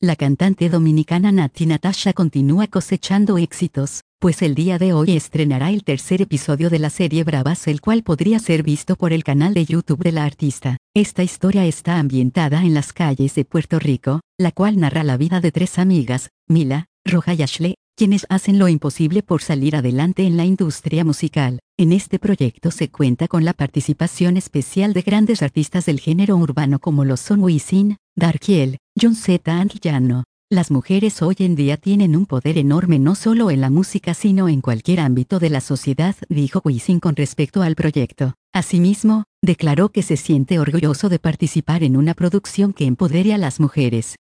La cantante dominicana Natti Natasha continúa cosechando éxitos, pues el día de hoy estrenará el tercer episodio de la serie Bravas, el cual podría ser visto por el canal de YouTube de la artista. Esta historia está ambientada en las calles de Puerto Rico, la cual narra la vida de tres amigas, Mila, Roja y Ashley, quienes hacen lo imposible por salir adelante en la industria musical. En este proyecto se cuenta con la participación especial de grandes artistas del género urbano como lo son Wisin, Darkiel, John Z y Llano. Las mujeres hoy en día tienen un poder enorme no solo en la música sino en cualquier ámbito de la sociedad, dijo Wisin con respecto al proyecto. Asimismo, declaró que se siente orgulloso de participar en una producción que empodere a las mujeres.